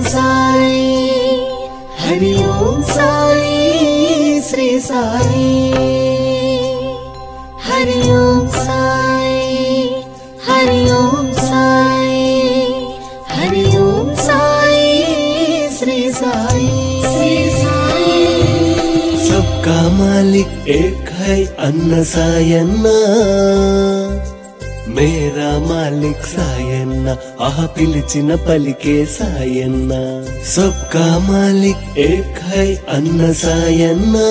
సాయి హరి ఓం సాయి శ్రీ సాయి హరి ఓం సాయి హరి ఓం సాయి హరి ఓం సాయి శ్రీ సాయి శ్రీ సాయి सबका मालिक एक है अन्न सायन्ना मेरा मालिक सायन्ना आह पिलिचिन पलिके सायन्ना सबका मालिक एक है अन्न सायन्ना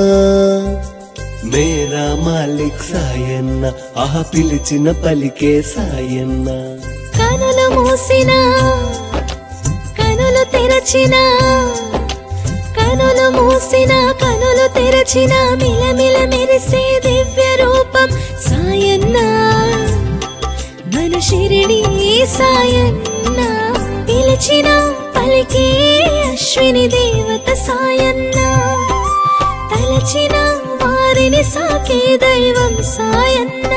मेरा मालिक सायन्ना आह पिलिचिन पलिके सायन्ना కనులు మూసినా కనులు తెరచినా కనులు మూసినా కనులు తెరచినా మిలమిల మెరిసే దివ్య రూపం సాయన్న మన షిరిడి సాయన్న పిలిచిన పలికే అశ్విని దేవత సాయన్న తలచిన వారిని సాకే దైవం సాయన్న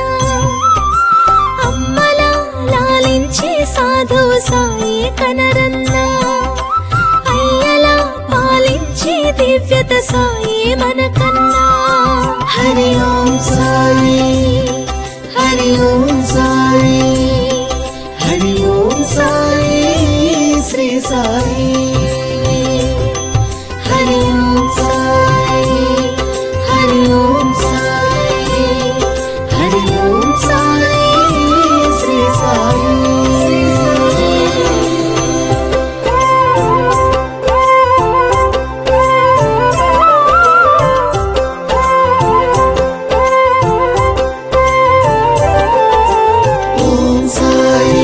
అమ్మలా లాలించే సాధు సాయి కనరన్న అయ్యలా పాలించే దివ్యత సాయి మనకన్నా హరి ఓం సాయి హరి ఓం సాయి హరి ఓం సాయి శ్రీ సాయి హరి ఓం సాయి హరి ఓం సాయి హరి ఓం సాయి శ్రీ సాయి ఓం సాయి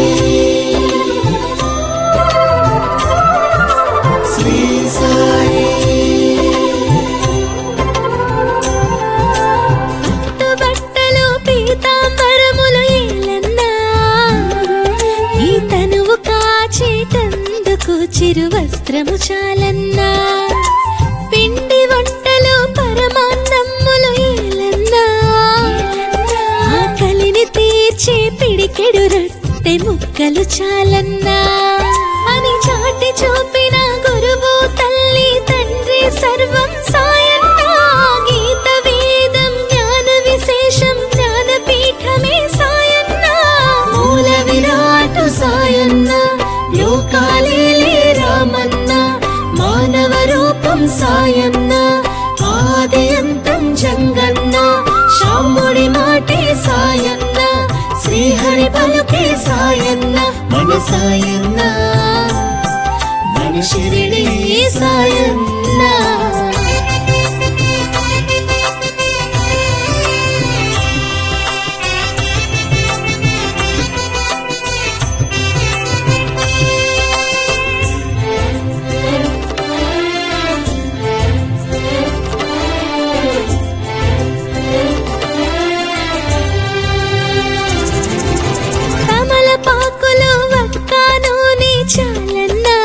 శ్రీ సాయి బట్టలు పీతాంబరములు ఏలన్నా ఈ తనువు కాచేటందుకు చిరు వస్త్రము చాలన్నా పిండి వంటలు పరమాన్నమ్ములు ఏలన్నా ఆకలిని తీర్చే పిడికెడు రొట్టె ముక్కలు చాలన్నా అని చాటి చూపిన గురువు తల్లి తండ్రి సర్వం సాయన్న గీత వేదం జ్ఞాన విశేషం జ్ఞానపీఠమే సాయన్న మూల విరాటు సాయన్న లోకాలేలే రామన్న మానవ రూపం సాయన్న ఆది అంతం జంగన్న శాంబుడి మాటే సాయన్న శ్రీహరి పలుకే సాయన్న మన సాయన్న మన షిరిడి సాయన్న తమలపాకులు వక్క నూనె చాలన్నా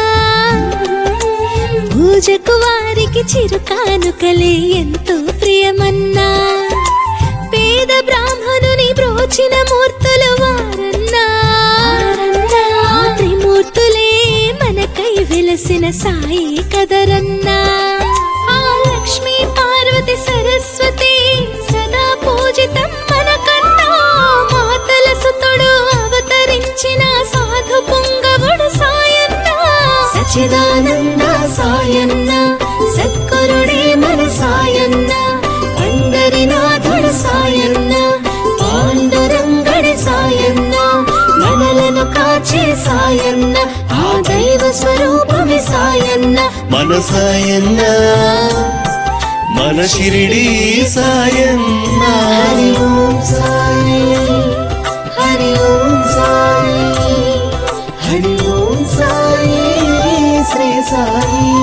పూజకు వారికి చిరు కానుకలే ఎంతో ప్రియమన్నా పేద బ్రాహ్మణుని బ్రోచిన మూర్తులు వారన్నా ఆ త్రిమూర్తులే మనకై వెలసిన సాయి కదరన్నా ఆ లక్ష్మీ పార్వతి సరస్వతి సదా పూజితం మనకన్నా మాతల సుతుడు అవతరించిన సాధు పుంగవుడు సాయన్న సచిదానంద సాయన్న సద్గురుడే మన సాయన్న పండరినాథుడు సాయన్న పాండురంగడి సాయన్న మనలను కాచే సాయన్న ఆ దైవ స్వరూపమే సాయన్న మన సాయన్న మన షిరిడి సాయన్న హరి ఓం సాయి హరి ఓం సాయి హరి ఓం సాయి శ్రీ సాయి